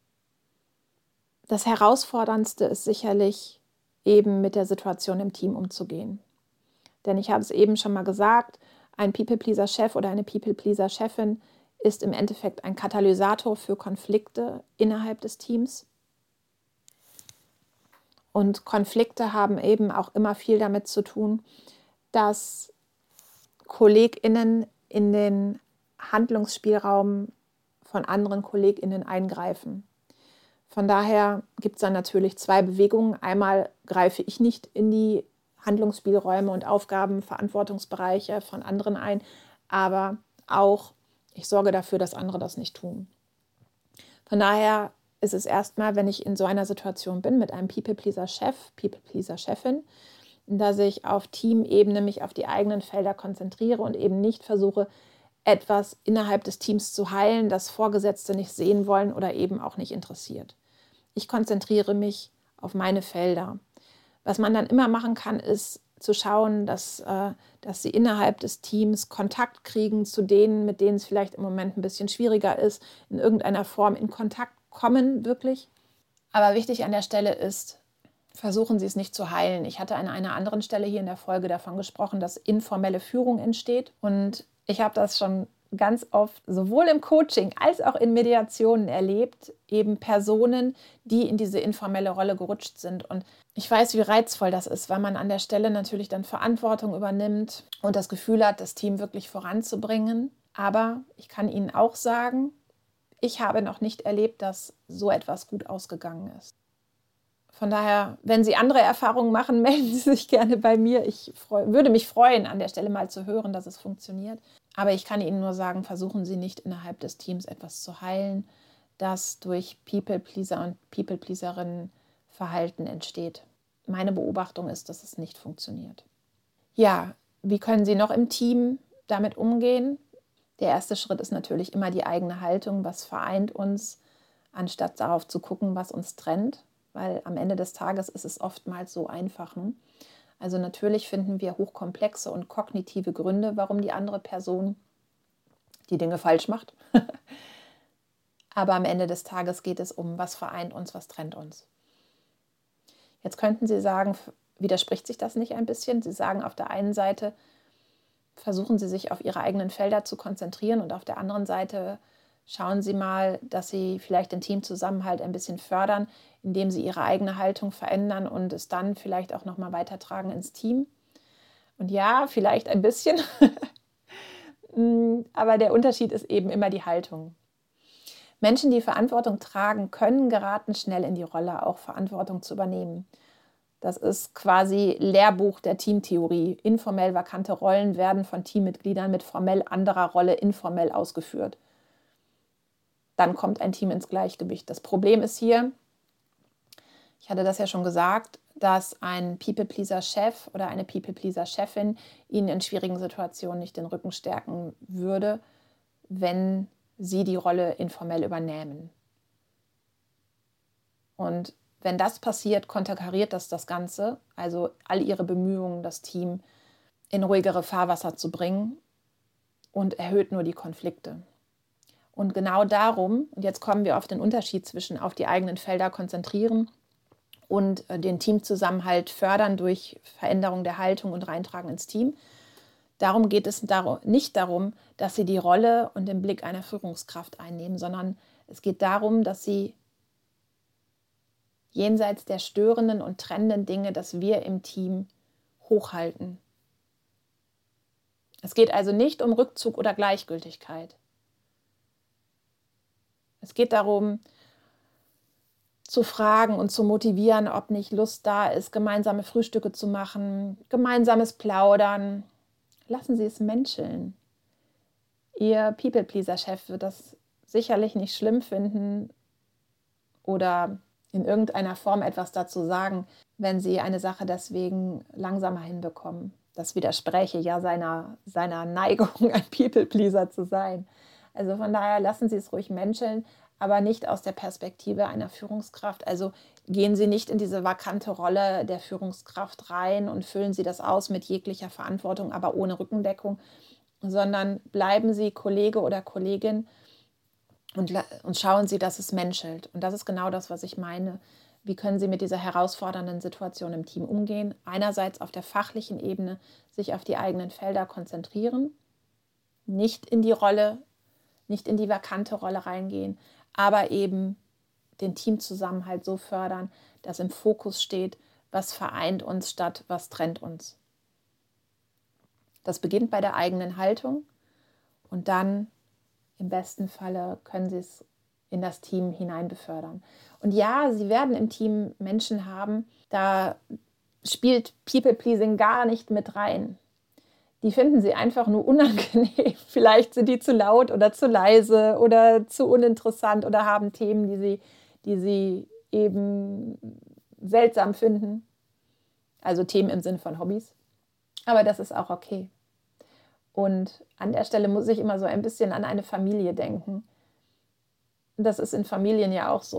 Das Herausforderndste ist sicherlich, eben mit der Situation im Team umzugehen. Denn ich habe es eben schon mal gesagt, ein People-Pleaser-Chef oder eine People-Pleaser-Chefin ist im Endeffekt ein Katalysator für Konflikte innerhalb des Teams. Und Konflikte haben eben auch immer viel damit zu tun, dass KollegInnen in den Handlungsspielraum von anderen KollegInnen eingreifen. Von daher gibt es dann natürlich zwei Bewegungen. Einmal greife ich nicht in die Handlungsspielräume und Aufgaben, Verantwortungsbereiche von anderen ein, aber auch ich sorge dafür, dass andere das nicht tun. Von daher ist es erstmal, wenn ich in so einer Situation bin mit einem People-Pleaser-Chef, People-Pleaser-Chefin, dass ich auf Teamebene mich auf die eigenen Felder konzentriere und eben nicht versuche, etwas innerhalb des Teams zu heilen, das Vorgesetzte nicht sehen wollen oder eben auch nicht interessiert. Ich konzentriere mich auf meine Felder. Was man dann immer machen kann, ist zu schauen, dass, äh, dass sie innerhalb des Teams Kontakt kriegen zu denen, mit denen es vielleicht im Moment ein bisschen schwieriger ist, in irgendeiner Form in Kontakt kommen, wirklich. Aber wichtig an der Stelle ist, versuchen Sie es nicht zu heilen. Ich hatte an einer anderen Stelle hier in der Folge davon gesprochen, dass informelle Führung entsteht. Und ich habe das schon ganz oft sowohl im Coaching als auch in Mediationen erlebt, eben Personen, die in diese informelle Rolle gerutscht sind. Und ich weiß, wie reizvoll das ist, weil man an der Stelle natürlich dann Verantwortung übernimmt und das Gefühl hat, das Team wirklich voranzubringen. Aber ich kann Ihnen auch sagen, ich habe noch nicht erlebt, dass so etwas gut ausgegangen ist. Von daher, wenn Sie andere Erfahrungen machen, melden Sie sich gerne bei mir. Ich freu, würde mich freuen, an der Stelle mal zu hören, dass es funktioniert. Aber ich kann Ihnen nur sagen, versuchen Sie nicht innerhalb des Teams etwas zu heilen, das durch People-Pleaser und People-Pleaserinnen-Verhalten entsteht. Meine Beobachtung ist, dass es nicht funktioniert. Ja, wie können Sie noch im Team damit umgehen? Der erste Schritt ist natürlich immer die eigene Haltung. Was vereint uns, anstatt darauf zu gucken, was uns trennt? Weil am Ende des Tages ist es oftmals so einfach. Ne? Also natürlich finden wir hochkomplexe und kognitive Gründe, warum die andere Person die Dinge falsch macht. Aber am Ende des Tages geht es um, was vereint uns, was trennt uns. Jetzt könnten Sie sagen, widerspricht sich das nicht ein bisschen? Sie sagen auf der einen Seite, versuchen Sie sich auf Ihre eigenen Felder zu konzentrieren und auf der anderen Seite schauen Sie mal, dass Sie vielleicht den Teamzusammenhalt ein bisschen fördern, indem Sie Ihre eigene Haltung verändern und es dann vielleicht auch nochmal weitertragen ins Team. Und ja, vielleicht ein bisschen, aber der Unterschied ist eben immer die Haltung. Menschen, die Verantwortung tragen können, geraten schnell in die Rolle, auch Verantwortung zu übernehmen. Das ist quasi Lehrbuch der Teamtheorie. Informell vakante Rollen werden von Teammitgliedern mit formell anderer Rolle informell ausgeführt. Dann kommt ein Team ins Gleichgewicht. Das Problem ist hier, ich hatte das ja schon gesagt, dass ein People-Pleaser-Chef oder eine People-Pleaser-Chefin Ihnen in schwierigen Situationen nicht den Rücken stärken würde, wenn Sie die Rolle informell übernehmen. Und wenn das passiert, konterkariert das das Ganze, also all Ihre Bemühungen, das Team in ruhigere Fahrwasser zu bringen und erhöht nur die Konflikte. Und genau darum, und jetzt kommen wir auf den Unterschied zwischen auf die eigenen Felder konzentrieren und den Teamzusammenhalt fördern durch Veränderung der Haltung und Reintragen ins Team. Darum geht es nicht darum, dass Sie die Rolle und den Blick einer Führungskraft einnehmen, sondern es geht darum, dass Sie jenseits der störenden und trennenden Dinge, dass wir im Team hochhalten. Es geht also nicht um Rückzug oder Gleichgültigkeit. Es geht darum, zu fragen und zu motivieren, ob nicht Lust da ist, gemeinsame Frühstücke zu machen, gemeinsames Plaudern. Lassen Sie es menscheln. Ihr People-Pleaser-Chef wird das sicherlich nicht schlimm finden oder in irgendeiner Form etwas dazu sagen, wenn Sie eine Sache deswegen langsamer hinbekommen. Das widerspräche ja seiner, seiner Neigung, ein People-Pleaser zu sein. Also von daher lassen Sie es ruhig menscheln, aber nicht aus der Perspektive einer Führungskraft. Also gehen Sie nicht in diese vakante Rolle der Führungskraft rein und füllen Sie das aus mit jeglicher Verantwortung, aber ohne Rückendeckung, sondern bleiben Sie Kollege oder Kollegin und, und schauen Sie, dass es menschelt. Und das ist genau das, was ich meine. Wie können Sie mit dieser herausfordernden Situation im Team umgehen? Einerseits auf der fachlichen Ebene sich auf die eigenen Felder konzentrieren, nicht in die Rolle, nicht in die vakante Rolle reingehen, aber eben den Teamzusammenhalt so fördern, dass im Fokus steht, was vereint uns statt was trennt uns. Das beginnt bei der eigenen Haltung und dann im besten Falle können Sie es in das Team hinein befördern. Und ja, Sie werden im Team Menschen haben, da spielt People-Pleasing gar nicht mit rein. Die finden Sie einfach nur unangenehm. Vielleicht sind die zu laut oder zu leise oder zu uninteressant oder haben Themen, die sie, die sie eben seltsam finden. Also Themen im Sinne von Hobbys. Aber das ist auch okay. Und an der Stelle muss ich immer so ein bisschen an eine Familie denken. Das ist in Familien ja auch so.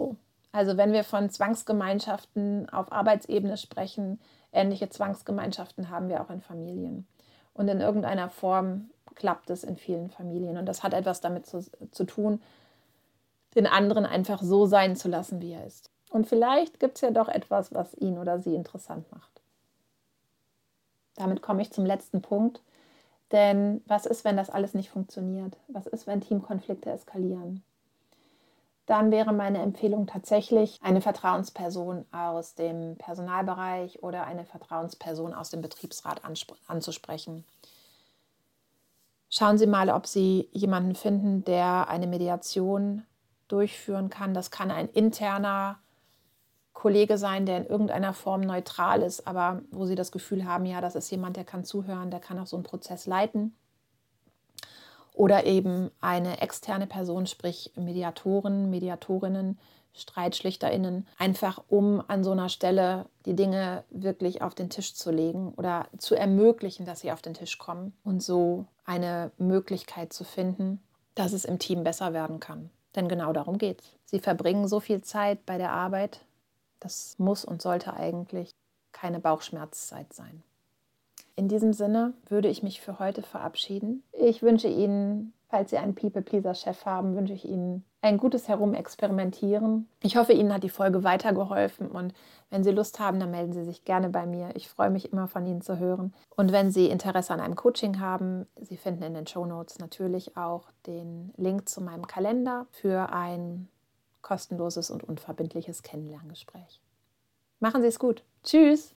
Also wenn wir von Zwangsgemeinschaften auf Arbeitsebene sprechen, ähnliche Zwangsgemeinschaften haben wir auch in Familien. Und in irgendeiner Form klappt es in vielen Familien. Und das hat etwas damit zu, zu tun, den anderen einfach so sein zu lassen, wie er ist. Und vielleicht gibt es ja doch etwas, was ihn oder sie interessant macht. Damit komme ich zum letzten Punkt. Denn was ist, wenn das alles nicht funktioniert? Was ist, wenn Teamkonflikte eskalieren? Dann wäre meine Empfehlung tatsächlich, eine Vertrauensperson aus dem Personalbereich oder eine Vertrauensperson aus dem Betriebsrat anzusprechen. Schauen Sie mal, ob Sie jemanden finden, der eine Mediation durchführen kann. Das kann ein interner Kollege sein, der in irgendeiner Form neutral ist, aber wo Sie das Gefühl haben, ja, das ist jemand, der kann zuhören, der kann auch so einen Prozess leiten. Oder eben eine externe Person, sprich Mediatoren, Mediatorinnen, StreitschlichterInnen, einfach um an so einer Stelle die Dinge wirklich auf den Tisch zu legen oder zu ermöglichen, dass sie auf den Tisch kommen und so eine Möglichkeit zu finden, dass es im Team besser werden kann. Denn genau darum geht's. Sie verbringen so viel Zeit bei der Arbeit, das muss und sollte eigentlich keine Bauchschmerzzeit sein. In diesem Sinne würde ich mich für heute verabschieden. Ich wünsche Ihnen, falls Sie einen People-Pleaser-Chef haben, wünsche ich Ihnen ein gutes Herumexperimentieren. Ich hoffe, Ihnen hat die Folge weitergeholfen und wenn Sie Lust haben, dann melden Sie sich gerne bei mir. Ich freue mich immer, von Ihnen zu hören. Und wenn Sie Interesse an einem Coaching haben, Sie finden in den Shownotes natürlich auch den Link zu meinem Kalender für ein kostenloses und unverbindliches Kennenlerngespräch. Machen Sie es gut. Tschüss!